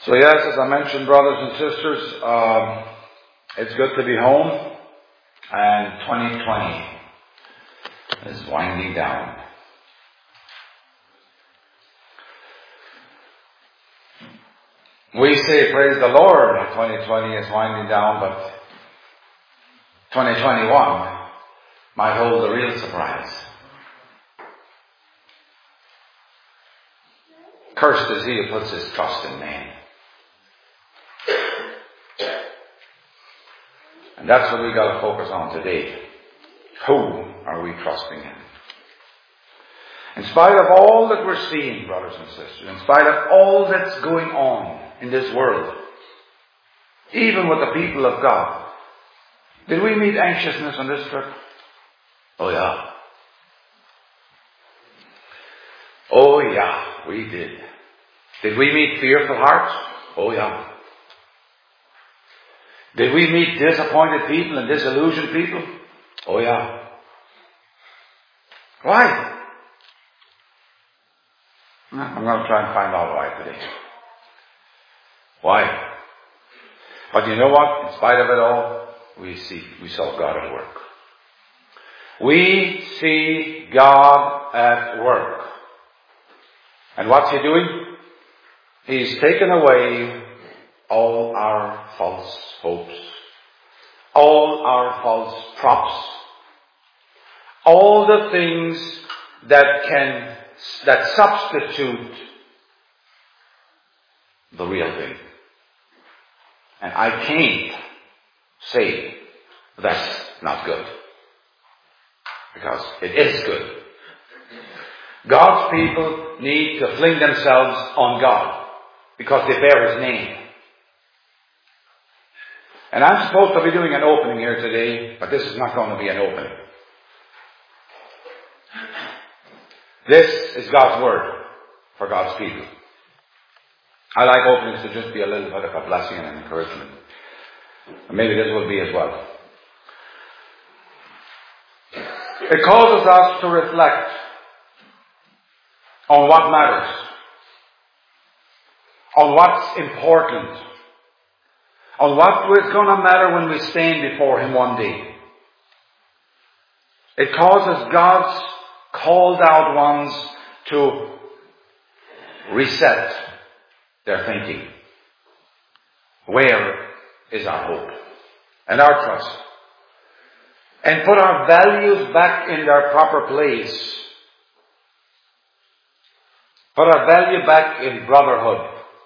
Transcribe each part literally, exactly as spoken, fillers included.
So yes, as I mentioned, brothers and sisters, um, it's good to be home, and twenty twenty is winding down. We say, praise the Lord, twenty twenty is winding down, but twenty twenty-one might hold a real surprise. Cursed is he who puts his trust in man. And that's what we got to focus on today. Who are we trusting in? In spite of all that we're seeing, brothers and sisters, in spite of all that's going on in this world, even with the people of God, did we meet anxiousness on this trip? Oh yeah. Oh yeah, we did. Did we meet fearful hearts? Oh yeah. Did we meet disappointed people and disillusioned people? Oh yeah. Why? I'm going to try and find out why today. Why? But you know what? In spite of it all, we see, we saw God at work. We see God at work. And what's He doing? He's taken away all our false hopes, all our false props, all the things that can, that substitute the real thing. And I can't say that's not good, because it is good. God's people need to fling themselves on God because they bear His name. And I'm supposed to be doing an opening here today, but this is not going to be an opening. This is God's Word for God's people. I like openings to just be a little bit of a blessing and an encouragement. And maybe this will be as well. It causes us to reflect on what matters, on what's important, on what is going to matter when we stand before Him one day. It causes God's called out ones to reset their thinking. Where is our hope and our trust? And put our values back in their proper place. Put our value back in brotherhood.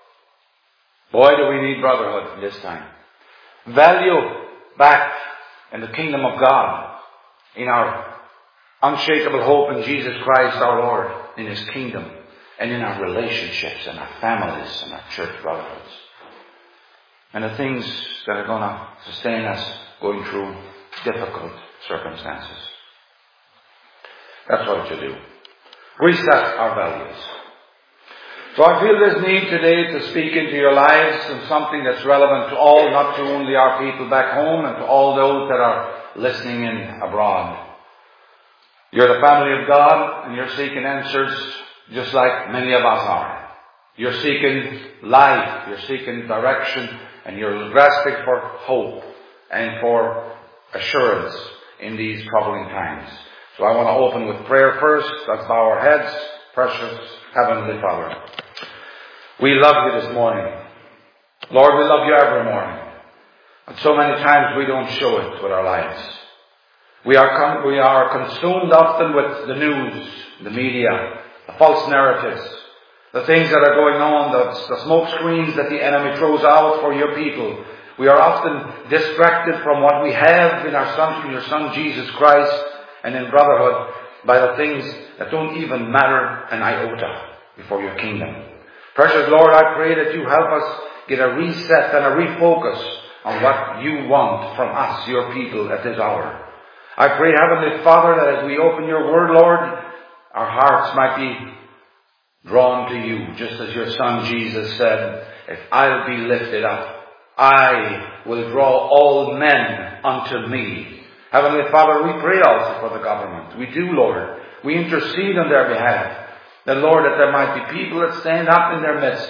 Boy, do we need brotherhood this time. Value back in the kingdom of God, in our unshakable hope in Jesus Christ our Lord, in His kingdom, and in our relationships and our families and our church brotherhoods. And the things that are going to sustain us going through difficult circumstances. That's what to do. Reset our values. So I feel this need today to speak into your lives and something that's relevant to all, not to only our people back home and to all those that are listening in abroad. You're the family of God and you're seeking answers just like many of us are. You're seeking life, you're seeking direction, and you're grasping for hope and for assurance in these troubling times. So I want to open with prayer first. Let's bow our heads. Precious Heavenly Father, we love You this morning. Lord, we love You every morning. And so many times we don't show it with our lives. We are con- we are consumed often with the news, the media, the false narratives, the things that are going on, the, the smoke screens that the enemy throws out for Your people. We are often distracted from what we have in our Son, in Your Son Jesus Christ, and in brotherhood by the things that don't even matter an iota before Your kingdom. Precious Lord, I pray that You help us get a reset and a refocus on what You want from us, Your people, at this hour. I pray, Heavenly Father, that as we open Your Word, Lord, our hearts might be drawn to You, just as Your Son Jesus said, if I'll be lifted up, I will draw all men unto Me. Heavenly Father, we pray also for the government. We do, Lord. We intercede on their behalf. That, Lord, that there might be people that stand up in their midst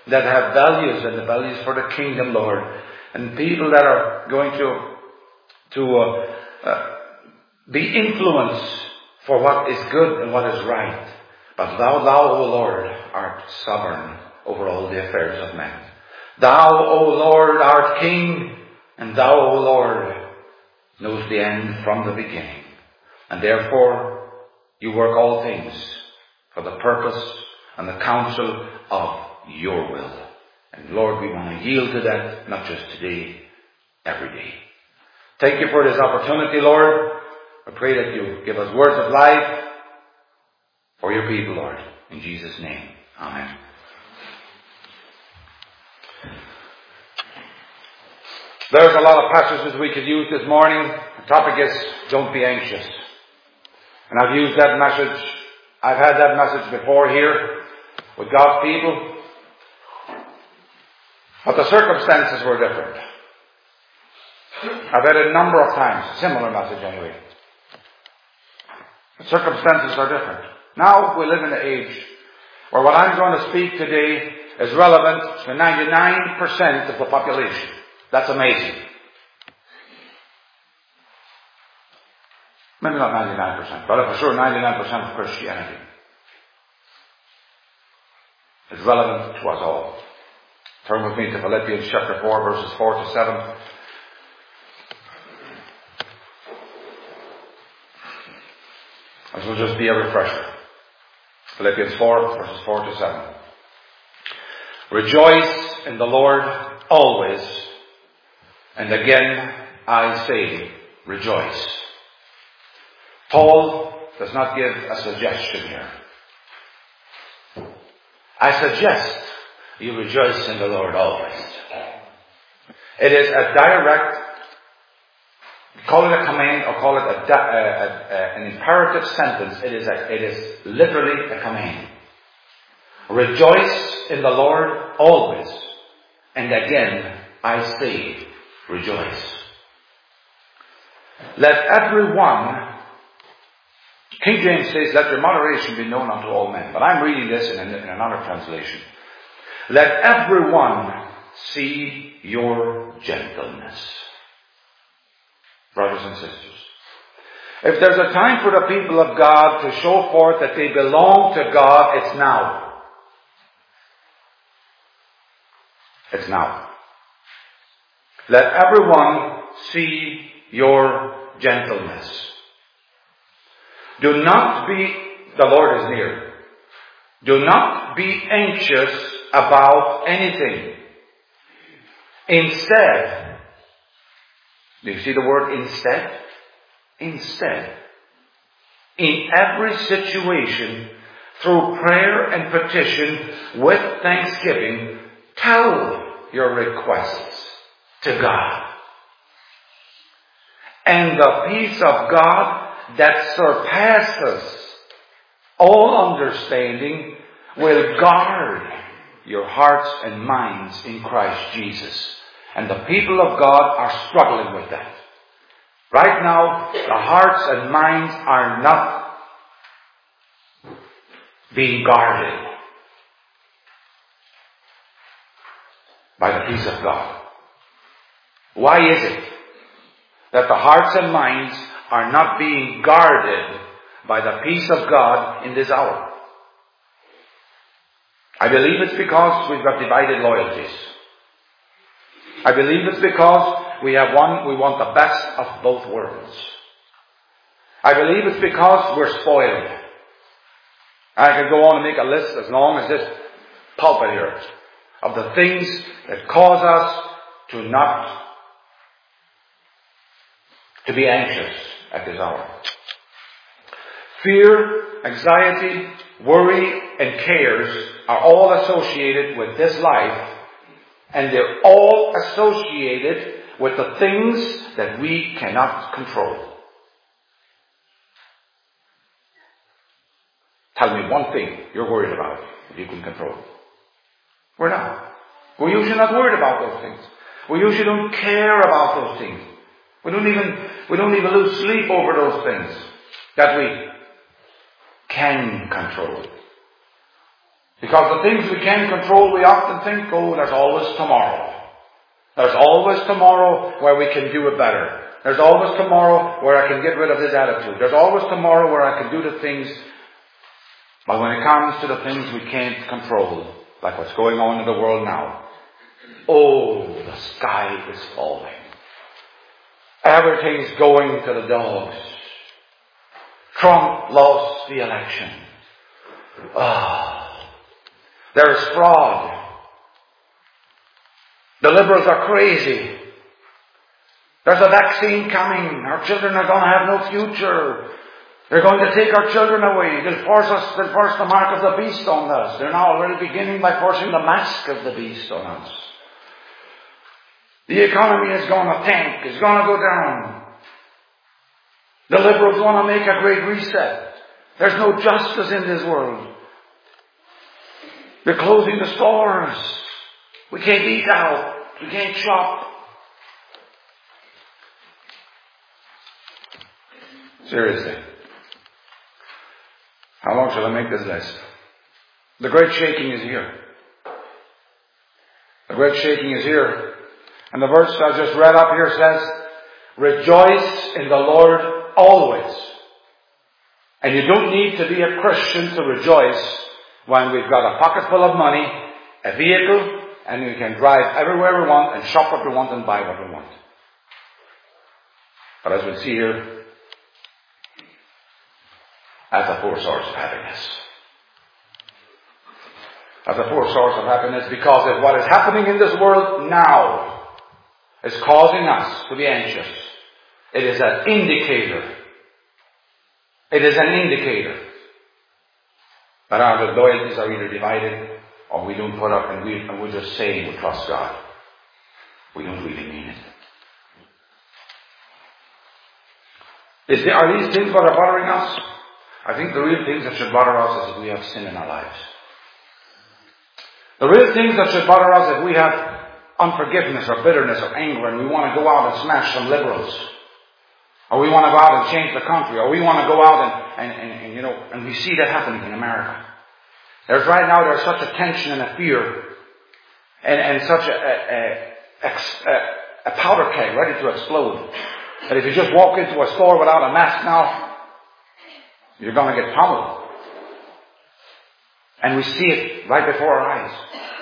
that have values, and the values for the kingdom, Lord. And people that are going to, to uh, uh, be influenced for what is good and what is right. But thou, thou, O Lord, art sovereign over all the affairs of men. Thou, O Lord, art King, and thou, O Lord, knows the end from the beginning. And therefore, you work all things for the purpose and the counsel of your will. And Lord, we want to yield to that, not just today, every day. Thank you for this opportunity, Lord. I pray that you give us words of life for your people, Lord. In Jesus' name, amen. There's a lot of passages we could use this morning. The topic is, don't be anxious. And I've used that message, I've had that message before here with God's people. But the circumstances were different. I've had it a number of times, similar message anyway. The circumstances are different. Now we live in an age where what I'm going to speak today is relevant to ninety-nine percent of the population. That's amazing. Maybe not ninety-nine percent, but for sure ninety-nine percent of Christianity is relevant to us all. Turn with me to Philippians chapter four, verses four to seven. This will just be a refresher. Philippians four, verses four to seven. Rejoice in the Lord always. And again, I say, rejoice. Paul does not give a suggestion here. I suggest you rejoice in the Lord always. It is a direct, call it a command or call it a, a, a, an imperative sentence. It is, a, it is literally a command. Rejoice in the Lord always. And again, I say, rejoice. Let everyone, King James says, let your moderation be known unto all men. But I'm reading this in, in another translation. Let everyone see your gentleness. Brothers and sisters, if there's a time for the people of God to show forth that they belong to God, it's now. It's now. Let everyone see your gentleness. Do not be, the Lord is near. Do not be anxious about anything. Instead, do you see the word instead? Instead, in every situation, through prayer and petition, with thanksgiving, tell your requests to God. And the peace of God that surpasses all understanding will guard your hearts and minds in Christ Jesus. And the people of God are struggling with that. Right now, the hearts and minds are not being guarded by the peace of God. Why is it that the hearts and minds are not being guarded by the peace of God in this hour? I believe it's because we've got divided loyalties. I believe it's because we have one, we want the best of both worlds. I believe it's because we're spoiled. I could go on and make a list as long as this pulpit here of the things that cause us to not, to be anxious at this hour. Fear, anxiety, worry, and cares are all associated with this life, and they're all associated with the things that we cannot control. Tell me one thing you're worried about that you can control. We're not. We're usually not worried about those things. We usually don't care about those things. We don't even, we don't even lose sleep over those things that we can control. Because the things we can't control, we often think, oh, there's always tomorrow. There's always tomorrow where we can do it better. There's always tomorrow where I can get rid of this attitude. There's always tomorrow where I can do the things. But when it comes to the things we can't control, like what's going on in the world now, oh, the sky is falling. Everything's going to the dogs. Trump lost the election. Ah, there's fraud. The liberals are crazy. There's a vaccine coming. Our children are going to have no future. They're going to take our children away. They'll force us, they'll force the mark of the beast on us. They're now already beginning by forcing the mask of the beast on us. The economy is going to tank. It's going to go down. The liberals want to make a great reset. There's no justice in this world. They're closing the stores. We can't eat out. We can't shop. Seriously. How long shall I make this list? The great shaking is here. The great shaking is here. And the verse I just read up here says, rejoice in the Lord always. And you don't need to be a Christian to rejoice when we've got a pocket full of money, a vehicle, and we can drive everywhere we want and shop what we want and buy what we want. But as we see here, that's a poor source of happiness. That's a poor source of happiness because of what is happening in this world now is causing us to be anxious. It is an indicator. It is an indicator that our loyalties are either divided or we don't put up and, we, and we're just saying we trust God. We don't really mean it. Is there, are these things that are bothering us? I think the real things that should bother us is if we have sin in our lives. The real things that should bother us if we have unforgiveness or bitterness or anger and we want to go out and smash some liberals. Or we want to go out and change the country. Or we want to go out and, and, and, and you know, and we see that happening in America. There's right now, there's such a tension and a fear and, and such a, a, a, a powder keg ready to explode that if you just walk into a store without a mask now, you're going to get pummeled. And we see it right before our eyes.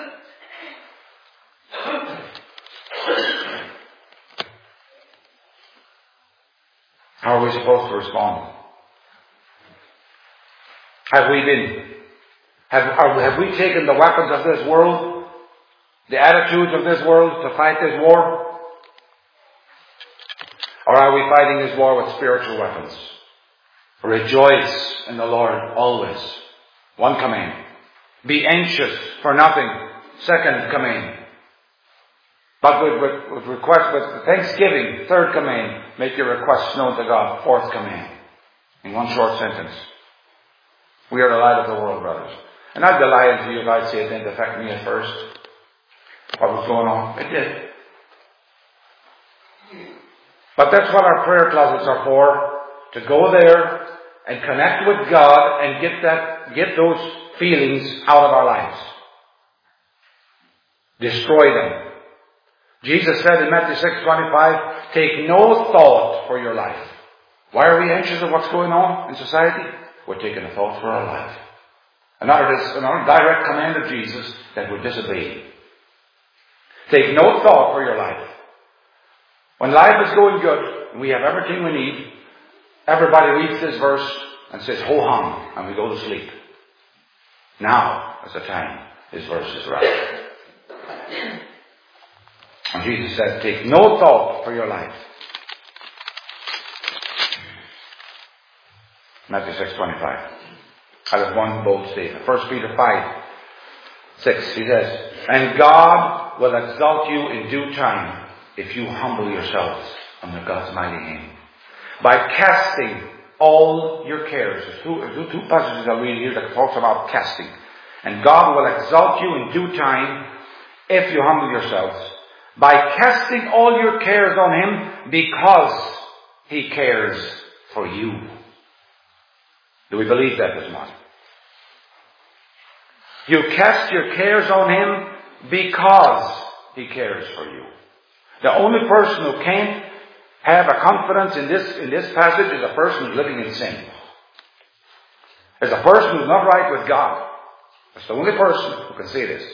How are we supposed to respond? Have we been, have, are, have we taken the weapons of this world, the attitudes of this world to fight this war? Or are we fighting this war with spiritual weapons? Rejoice in the Lord always. One command. Be anxious for nothing. Second command. But with, with, with request, with thanksgiving. Third command. Make your requests known to God. Fourth command. In one short sentence. We are the light of the world, brothers. And I'd be lying to you if I'd say it didn't affect me at first. What was going on? It did. But that's what our prayer closets are for. To go there and connect with God and get that, get those feelings out of our lives. Destroy them. Jesus said in Matthew six twenty-five, take no thought for your life. Why are we anxious of what's going on in society? We're taking a thought for our life. Another, another direct command of Jesus that we're disobeying. Take no thought for your life. When life is going good and we have everything we need, everybody reads this verse and says, ho hum, and we go to sleep. Now is the time this verse is right. And Jesus said, take no thought for your life. Matthew six twenty-five. Out of one bold statement. First Peter five six, he says, and God will exalt you in due time if you humble yourselves under God's mighty hand. By casting all your cares. There's two, two passages I'll read here that talks about casting. And God will exalt you in due time if you humble yourselves. By casting all your cares on Him because He cares for you. Do we believe that this morning? You cast your cares on Him because He cares for you. The only person who can't have a confidence in this, in this passage is a person who's living in sin. Is a person who's not right with God. That's the only person who can say this.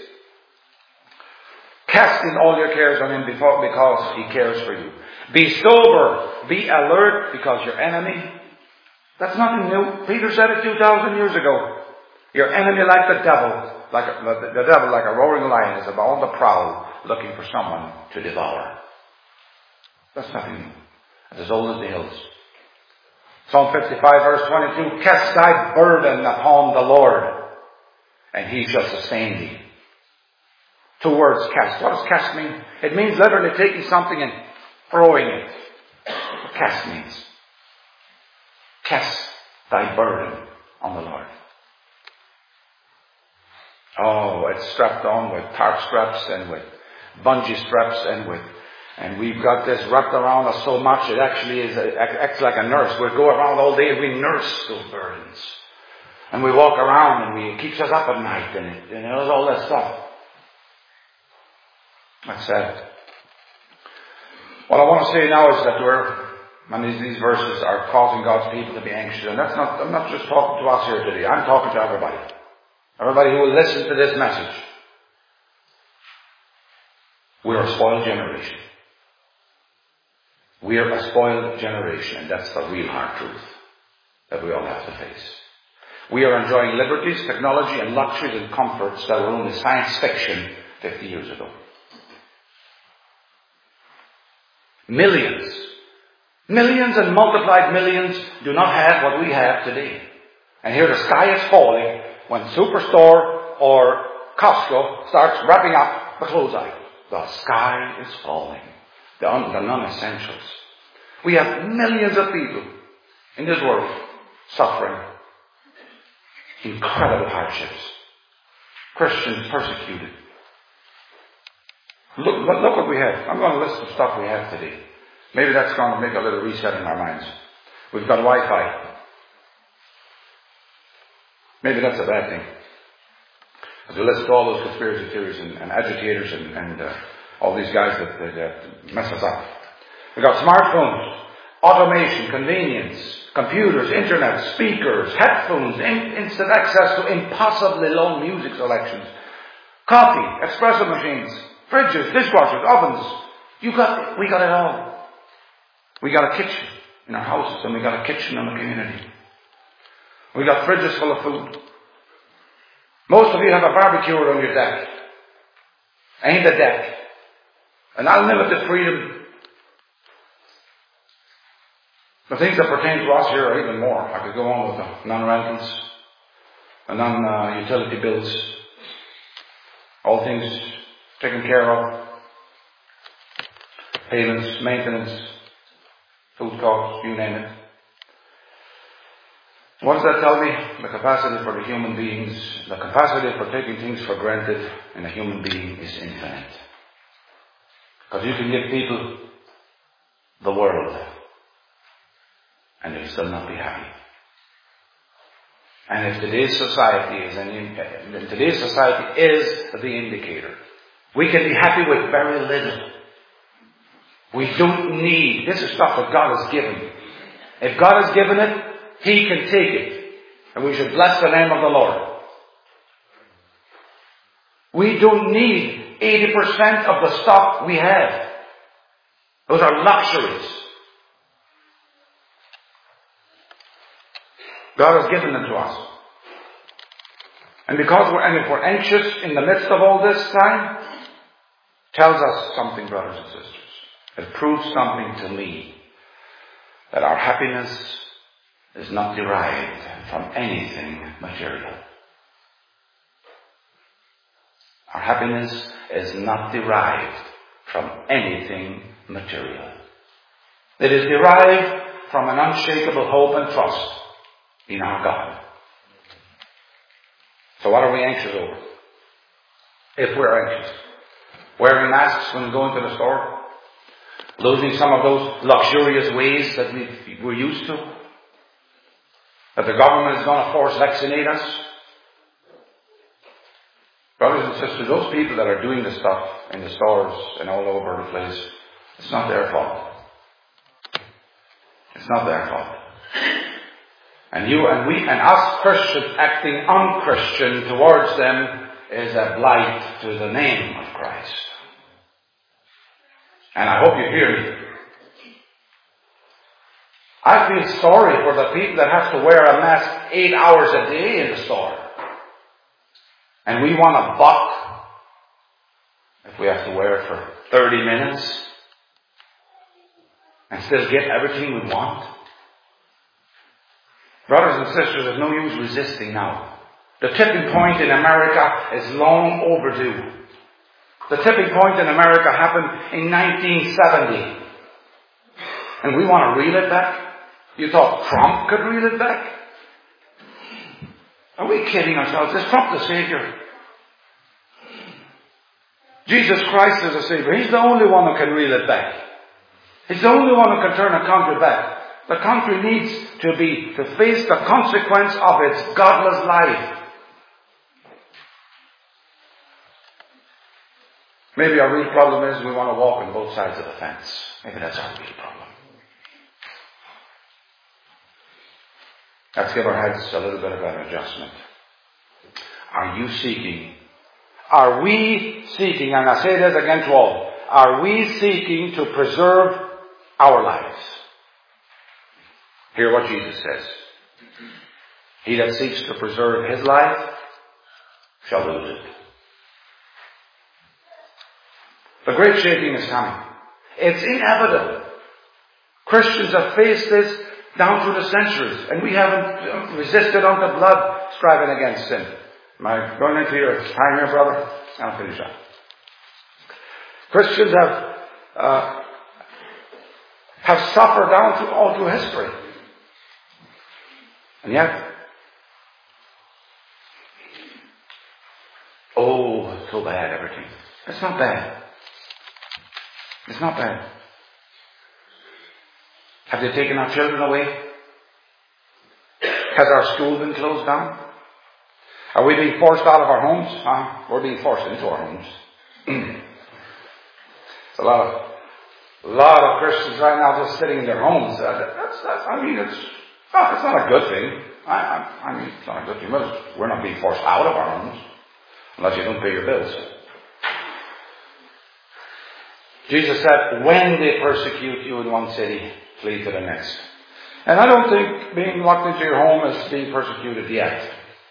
Casting all your cares on Him because He cares for you. Be sober, be alert, because your enemy, that's nothing new. Peter said it two thousand years ago. Your enemy, like the devil, like a, the devil, like a roaring lion, is on the prowl, looking for someone to devour. That's nothing new. It's as old as the hills. Psalm fifty-five, verse twenty-two, cast thy burden upon the Lord, and He shall sustain thee. Two words, cast. What does cast mean? It means literally taking something and throwing it. That's what cast means. Cast thy burden on the Lord. Oh, it's strapped on with tarp straps and with bungee straps and with, and we've got this wrapped around us so much it actually is, it acts like a nurse. We go around all day and we nurse those burdens. And we walk around and we, it keeps us up at night and it, and it does all that stuff. That's sad. What I want to say now is that we're, and these, these verses are causing God's people to be anxious. And that's not, I'm not just talking to us here today. I'm talking to everybody. Everybody who will listen to this message. We're a spoiled generation. We're a spoiled generation, and that's the real hard truth that we all have to face. We are enjoying liberties, technology, and luxuries and comforts that were only science fiction fifty years ago. Millions, millions and multiplied millions do not have what we have today. And here the sky is falling when Superstore or Costco starts wrapping up the clothes items. The sky is falling. The, un- the non-essentials. We have millions of people in this world suffering incredible hardships. Christians persecuted. Look, look, look what we have. I'm going to list some stuff we have today. Maybe that's going to make a little reset in our minds. We've got Wi-Fi. Maybe that's a bad thing. As we listen to all those conspiracy theories and, and agitators and, and uh, all these guys that, that, that mess us up. We've got smartphones, automation, convenience, computers, internet, speakers, headphones, in, instant access to impossibly low music selections, coffee, espresso machines, fridges, dishwashers, ovens. You got, we got it all. We got a kitchen in our houses and we got a kitchen in the community. We got fridges full of food. Most of you have a barbecue on your deck. Ain't a deck. An unlimited freedom. The things that pertain to us here are even more. I could go on with the non-rentals, the non-utility bills, all things taken care of, payments, maintenance, food costs, you name it. What does that tell me? The capacity for the human beings, the capacity for taking things for granted in a human being is infinite. Because you can give people the world and they'll still not be happy. And if today's society is an, today's society is the indicator. We can be happy with very little. We don't need, this is stuff that God has given. If God has given it, He can take it. And we should bless the name of the Lord. We don't need eighty percent of the stuff we have. Those are luxuries. God has given them to us. And because we're, and if we're anxious in the midst of all this time, tells us something, brothers and sisters. It proves something to me. That our happiness is not derived from anything material. Our happiness is not derived from anything material. It is derived from an unshakable hope and trust in our God. So what are we anxious over? If we're anxious. Wearing masks when going to the store? Losing some of those luxurious ways that we, we're used to? That the government is going to force vaccinate us? Brothers and sisters, those people that are doing the stuff in the stores and all over the place, it's not their fault. It's not their fault. And you and we and us Christians acting unchristian towards them is a blight to the name of Christ. And I hope you hear me. I feel sorry for the people that have to wear a mask eight hours a day in the store. And we want a buck if we have to wear it for thirty minutes and still get everything we want. Brothers and sisters, there's no use resisting now. The tipping point in America is long overdue. The tipping point in America happened in nineteen seventy. And we want to reel it back? You thought Trump could reel it back? Are we kidding ourselves? Is Trump the Savior? Jesus Christ is the Savior. He's the only one who can reel it back. He's the only one who can turn a country back. The country needs to be, to face the consequence of its godless life. Maybe our real problem is we want to walk on both sides of the fence. Maybe that's our real problem. Let's give our heads a little bit of an adjustment. Are you seeking? Are we seeking, and I say this again to all, are we seeking to preserve our lives? Hear what Jesus says. He that seeks to preserve his life shall lose it. The great shaking is coming. It's inevitable. Christians have faced this down through the centuries, and we haven't resisted unto blood, striving against sin. Am I going into your time here, brother? I'll finish up. Christians have uh, have suffered down through all through history, and yet, oh, it's so bad, everything. It's not bad. It's not bad. Have they taken our children away? Has our school been closed down? Are we being forced out of our homes? Huh? We're being forced into our homes. It's a lot of, a lot of Christians right now just sitting in their homes. Uh, that's, that's, I mean, it's, oh, it's not a good thing. I, I, I mean, it's not a good thing. We're not being forced out of our homes unless you don't pay your bills. Jesus said, when they persecute you in one city, flee to the next. And I don't think being locked into your home is being persecuted yet.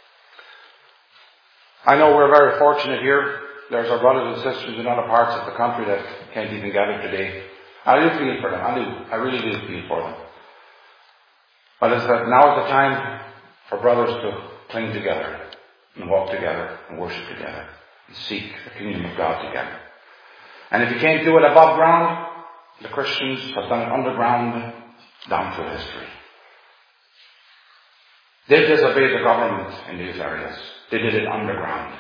I know we're very fortunate here. There's our brothers and sisters in other parts of the country that can't even gather today. I do feel for them. I do. I really do feel for them. But it's that now is the time for brothers to cling together and walk together and worship together and seek the kingdom of God together. And if you can't do it above ground, the Christians have done it underground down through history. They disobeyed the government in these areas. They did it underground.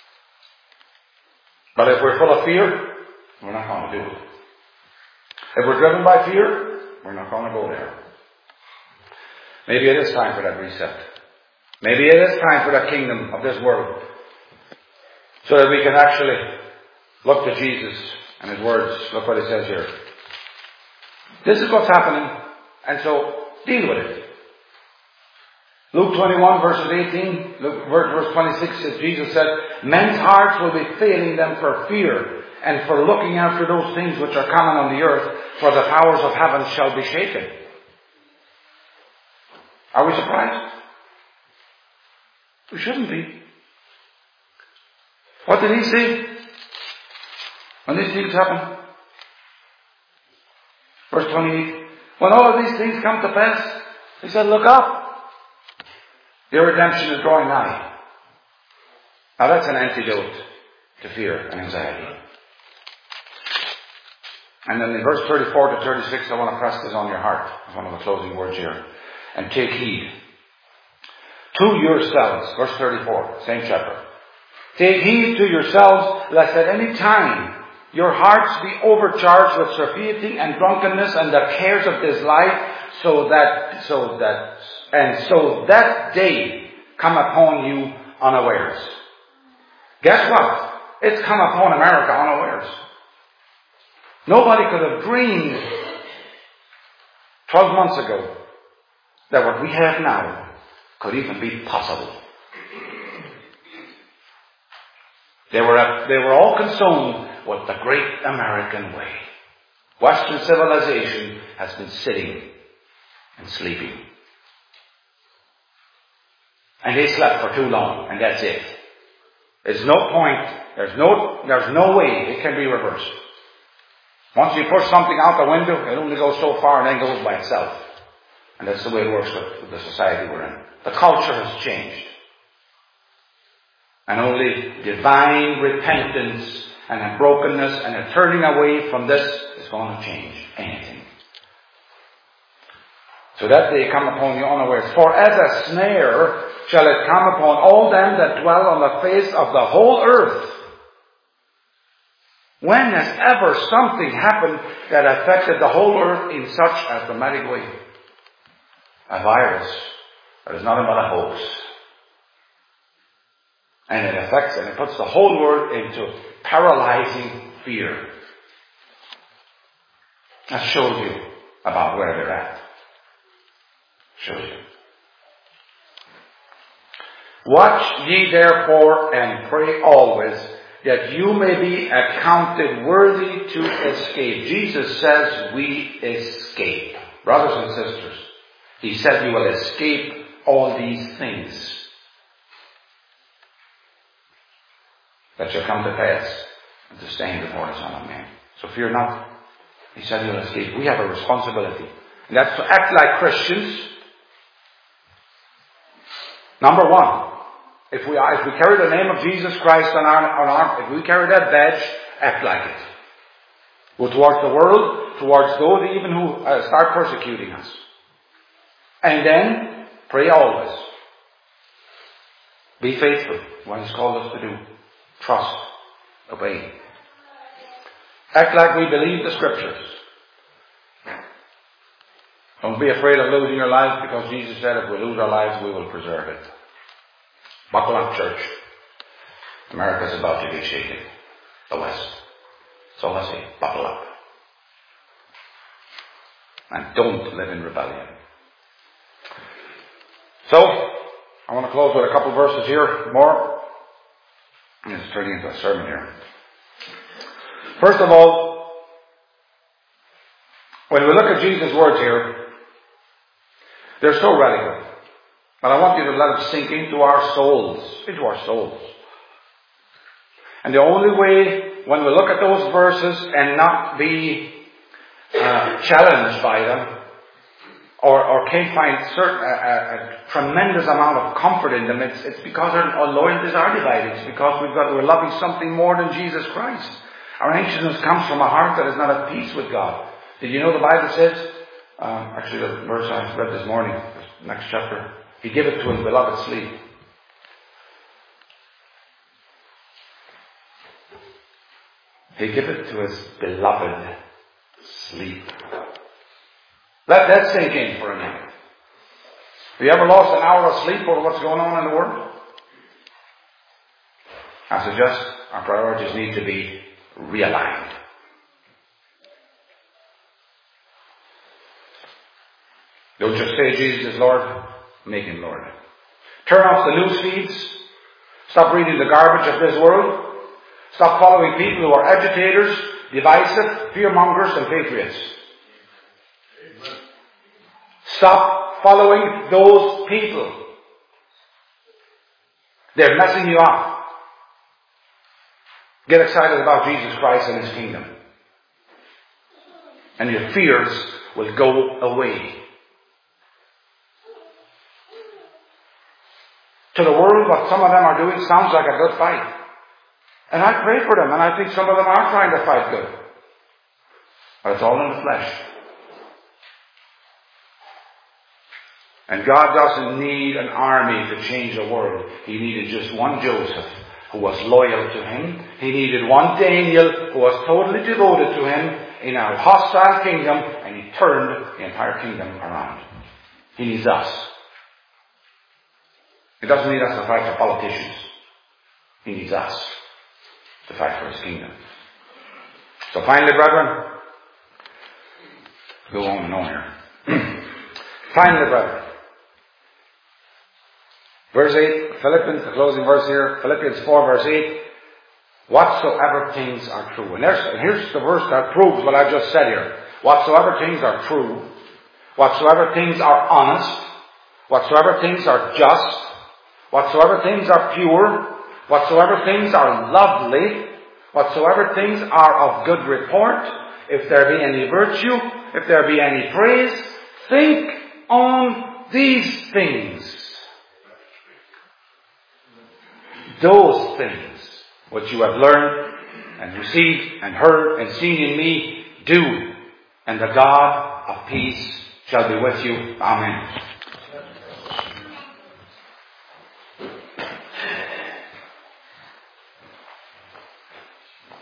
But if we're full of fear, we're not going to do it. If we're driven by fear, we're not going to go there. Maybe it is time for that reset. Maybe it is time for the kingdom of this world, so that we can actually look to Jesus and His words. Look what it says here. This is what's happening, and so deal with it. Luke twenty-one verses eighteen, Luke, verse twenty-six says, Jesus said, men's hearts will be failing them for fear and for looking after those things which are common on the earth, for the powers of heaven shall be shaken. Are we surprised? We shouldn't be. What did He say when these things happen? Verse twenty-eight, when all of these things come to pass, He said, look up. Your redemption is drawing nigh. Now that's an antidote to fear and anxiety. And then in verse thirty-four to thirty-six, I want to press this on your heart. It's one of the closing words here. And take heed to yourselves. Verse thirty-four, same chapter. Take heed to yourselves, lest at any time your hearts be overcharged with surfeiting and drunkenness and the cares of this life, so that, so that, and so that day come upon you unawares. Guess what? It's come upon America unawares. Nobody could have dreamed twelve months ago that what we have now could even be possible. They were, they were all consumed with the great American way. Western civilization has been sitting and sleeping. And they slept for too long, and that's it. There's no point, there's no, there's no way it can be reversed. Once you push something out the window, it only goes so far and then goes by itself. And that's the way it works with the society we're in. The culture has changed. And only divine repentance and a brokenness and a turning away from this is going to change anything. So that day come upon you unawares. For as a snare shall it come upon all them that dwell on the face of the whole earth. When has ever something happened that affected the whole earth in such a dramatic way? A virus that is nothing but a hoax. And it affects and it puts the whole world into paralyzing fear. That shows you about where they're at. Shows you. Watch ye therefore and pray always, that you may be accounted worthy to escape. Jesus says we escape. Brothers and sisters, He said you will escape all these things that shall come to pass and to stand before the Son of Man. So fear not. He said you'll escape. We have a responsibility. And that's to act like Christians. Number one, if we are, if we carry the name of Jesus Christ on our, on our, if we carry that badge, act like it. Go towards the world, towards those even who uh, start persecuting us. And then, pray always. Be faithful, what He's called us to do. Trust. Obey. Act like we believe the Scriptures. Don't be afraid of losing your lives, because Jesus said if we lose our lives, we will preserve it. Buckle up, church. America's about to be shaken. The West. So let's say, buckle up. And don't live in rebellion. So, I want to close with a couple verses here, more. It's turning into a sermon here. First of all, when we look at Jesus' words here, they're so radical. But I want you to let them sink into our souls. Into our souls. And the only way, when we look at those verses and not be uh, challenged by them, or, or can't find certain, a, a, a tremendous amount of comfort in them, it's, it's because our, our loyalties are divided. It's because we've got, we're loving something more than Jesus Christ. Our anxiousness comes from a heart that is not at peace with God. Did you know the Bible says, um, actually the verse I read this morning, this next chapter, He giveth to His beloved sleep. He giveth to His beloved sleep. Let that sink in for a minute. Have you ever lost an hour of sleep over what's going on in the world? I suggest our priorities need to be realigned. Don't just say Jesus is Lord, make Him Lord. Turn off the news feeds. Stop reading the garbage of this world. Stop following people who are agitators, divisive, fearmongers, and patriots. Stop following those people. They're messing you up. Get excited about Jesus Christ and His kingdom. And your fears will go away. To the world, what some of them are doing sounds like a good fight. And I pray for them, and I think some of them are trying to fight good. But it's all in the flesh. And God doesn't need an army to change the world. He needed just one Joseph who was loyal to Him. He needed one Daniel who was totally devoted to Him in a hostile kingdom, and He turned the entire kingdom around. He needs us. He doesn't need us to fight for politicians. He needs us to fight for His kingdom. So finally, brethren, go on and on here. Finally, brethren, verse eight, Philippians, the closing verse here, Philippians four, verse eight, whatsoever things are true. And, and here's the verse that proves what I just said here. Whatsoever things are true, whatsoever things are honest, whatsoever things are just, whatsoever things are pure, whatsoever things are lovely, whatsoever things are of good report, if there be any virtue, if there be any praise, think on these things. Those things which you have learned and received and heard and seen in me, do, and the God of peace shall be with you. Amen.